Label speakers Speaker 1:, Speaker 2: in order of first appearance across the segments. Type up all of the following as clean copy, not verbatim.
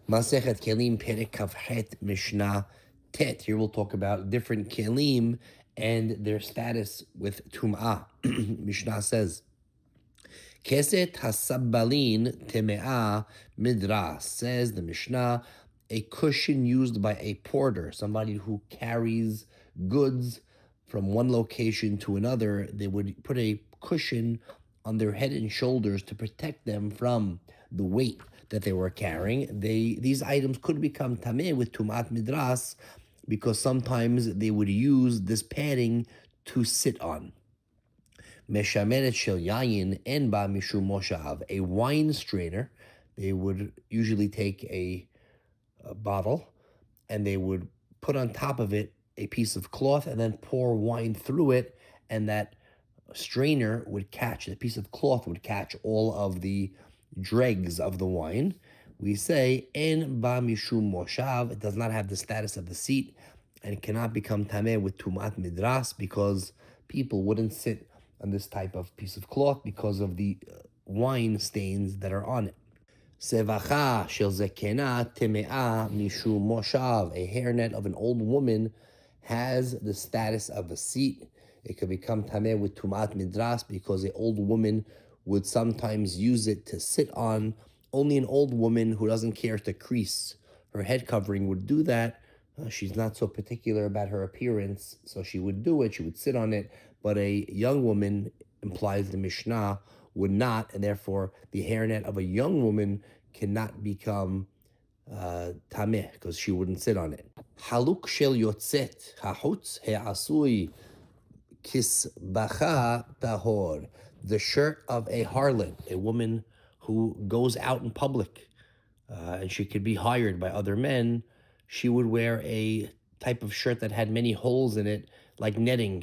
Speaker 1: Masechet Kelim Perek Kavchet Mishnah Tet. Here we'll talk about different kelim and their status with tum'ah. Mishnah says, Keset hasabbalin teme'ah midras. Says the Mishnah, a cushion used by a porter, somebody who carries goods from one location to another. They would put a cushion on their head and shoulders to protect them from the weight that they were carrying. These items could become tameh with tumat midras because sometimes they would use this padding to sit on. Meshameret shel yayin en ba mishum moshav, a wine strainer. They would usually take a bottle and they would put on top of it a piece of cloth and then pour wine through it, and that strainer would catch, the piece of cloth would catch all of the dregs of the wine. We say, en ba mishum moshav, it does not have the status of the seat, and it cannot become tameh with tumat midras because people wouldn't sit on this type of piece of cloth because of the wine stains that are on it. Sevacha shel zekena teme'ah mishum moshav, a hairnet of an old woman has the status of a seat. It could become tameh with tumat midras because an old woman would sometimes use it to sit on. Only an old woman who doesn't care to crease her head covering would do that. She's not so particular about her appearance, so she would do it, she would sit on it, but a young woman, implies the Mishnah, would not, and therefore the hairnet of a young woman cannot become tameh because she wouldn't sit on it. Haluk shel yotzet hachutz he'asui kisbacha tahor, the shirt of a harlot, a woman who goes out in public, and she could be hired by other men. She would wear a type of shirt that had many holes in it, like netting,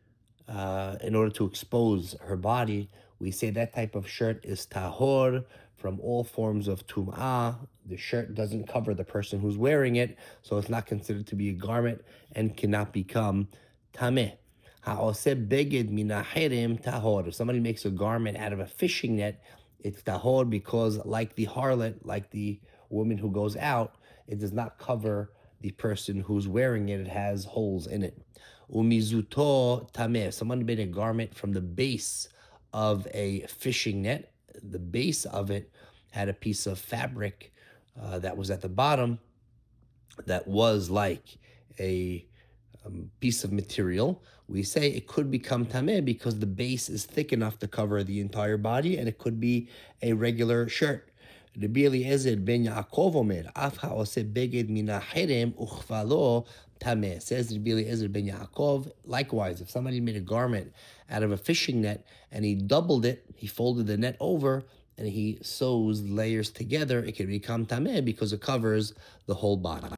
Speaker 1: in order to expose her body. We say that type of shirt is tahor from all forms of tum'ah. The shirt doesn't cover the person who's wearing it, so it's not considered to be a garment and cannot become tameh. Ha'oseh beged minaherem tahor. If somebody makes a garment out of a fishing net, it's tahor because, like the harlot, like the woman who goes out, it does not cover the person who's wearing it. It has holes in it. Umizuto tameh. Someone made a garment from the base of a fishing net. The base of it had a piece of fabric that was at the bottom that was like a piece of material. We say it could become tameh because the base is thick enough to cover the entire body, and it could be a regular shirt. Rabbi Eliezer ben Yaakov omer, af ha'oseh beged mina herem uchvalo tameh. Says Rabbi Eliezer ben Yaakov, likewise, if somebody made a garment out of a fishing net and he doubled it, he folded the net over, and he sews layers together, it can become tameh because it covers the whole body.